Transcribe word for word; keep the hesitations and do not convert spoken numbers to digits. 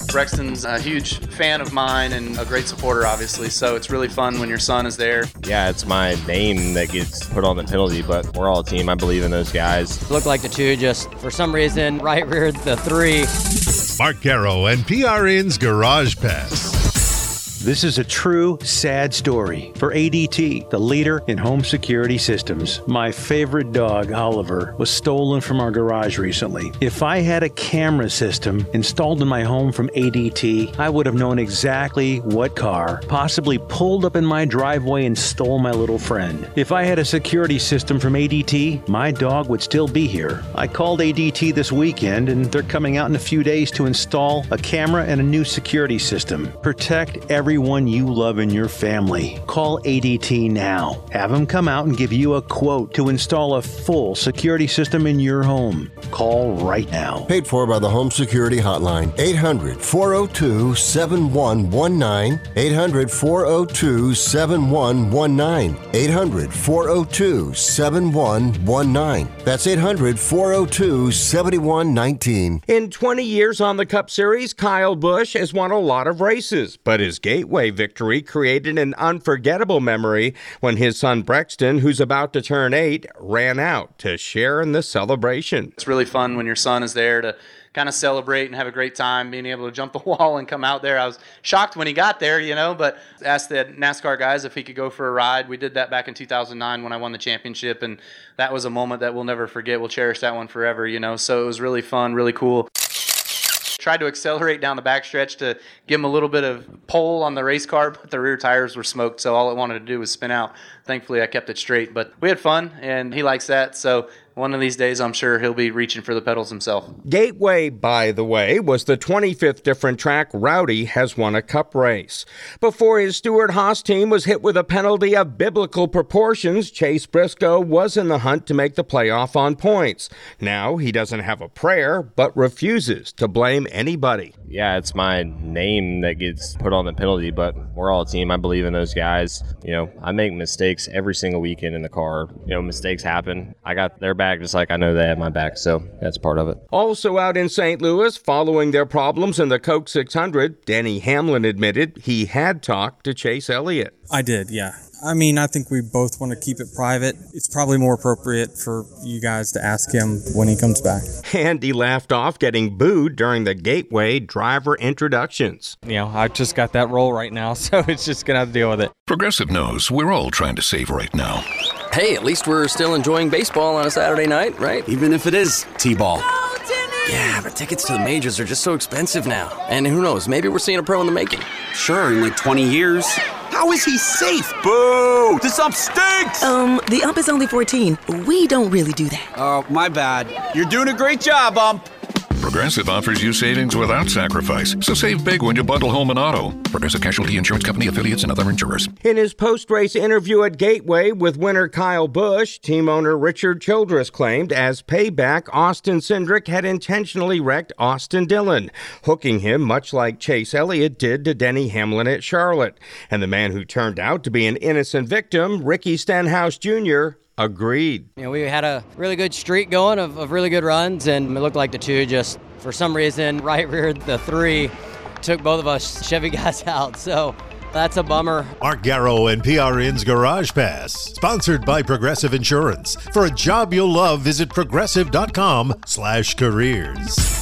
Brexton's a huge fan of mine and a great supporter, obviously, so it's really fun when your son is there. Yeah, it's my name that gets put on the penalty, but we're all a team. I believe in those guys. Looked like the two, just for some reason, right reared the three. Mark Garrow and P R N's Garage Pass. This is a true, sad story for A D T, the leader in home security systems. My favorite dog, Oliver, was stolen from our garage recently. If I had a camera system installed in my home from A D T, I would have known exactly what car possibly pulled up in my driveway and stole my little friend. If I had a security system from A D T, my dog would still be here. I called A D T this weekend, and they're coming out in a few days to install a camera and a new security system. Protect every Everyone you love in your family. Call A D T now. Have them come out and give you a quote to install a full security system in your home. Call right now. Paid for by the Home Security Hotline. eight hundred, four oh two, seven one one nine. eight hundred, four oh two, seven one one nine. eight hundred, four oh two, seven one one nine. That's eight hundred, four oh two, seven one one nine. In twenty years on the Cup Series, Kyle Busch has won a lot of races, but his Gateway victory created an unforgettable memory when his son Brexton, who's about to turn eight, ran out to share in the celebration. It's really fun when your son is there to kind of celebrate and have a great time, being able to jump the wall and come out there. I was shocked when he got there, you know, but asked the NASCAR guys if he could go for a ride. We did that back in two thousand nine when I won the championship, and that was a moment that we'll never forget. We'll cherish that one forever, you know, so it was really fun, really cool. Tried to accelerate down the backstretch to give him a little bit of pole on the race car, but the rear tires were smoked, so all it wanted to do was spin out. Thankfully, I kept it straight, but we had fun, and he likes that, so one of these days, I'm sure he'll be reaching for the pedals himself. Gateway, by the way, was the twenty-fifth different track Rowdy has won a Cup race. Before his Stewart-Haas team was hit with a penalty of biblical proportions, Chase Briscoe was in the hunt to make the playoff on points. Now he doesn't have a prayer, but refuses to blame anybody. Yeah, it's my name that gets put on the penalty, but we're all a team. I believe in those guys. You know, I make mistakes every single weekend in the car. You know, mistakes happen. I got their back just like I know they have my back, so that's part of it. Also out in Saint Louis, following their problems in the Coke six hundred, Denny Hamlin admitted he had talked to Chase Elliott. I did, yeah. I mean, I think we both want to keep it private. It's probably more appropriate for you guys to ask him when he comes back. And he laughed off getting booed during the Gateway driver introductions. You know, I just got that role right now, so it's just going to have to deal with it. Progressive knows we're all trying to save right now. Hey, at least we're still enjoying baseball on a Saturday night, right? Even if it is T-ball. Yeah, but tickets to the majors are just so expensive now. And who knows, maybe we're seeing a pro in the making. Sure, in like twenty years. How is he safe? Boo! This ump stinks! Um, the ump is only fourteen. We don't really do that. Oh, my bad. You're doing a great job, ump. Progressive offers you savings without sacrifice, so save big when you bundle home and auto. Progressive Casualty Insurance Company, affiliates, and other insurers. In his post-race interview at Gateway with winner Kyle Busch, team owner Richard Childress claimed as payback Austin Cindric had intentionally wrecked Austin Dillon, hooking him much like Chase Elliott did to Denny Hamlin at Charlotte. And the man who turned out to be an innocent victim, Ricky Stenhouse Junior, agreed. You know, we had a really good streak going of, of really good runs, and it looked like the two just, for some reason, right reared the three, took both of us Chevy guys out. So that's a bummer. Mark Garrow and P R N's Garage Pass, sponsored by Progressive Insurance. For a job you'll love, visit progressive dot com slash careers.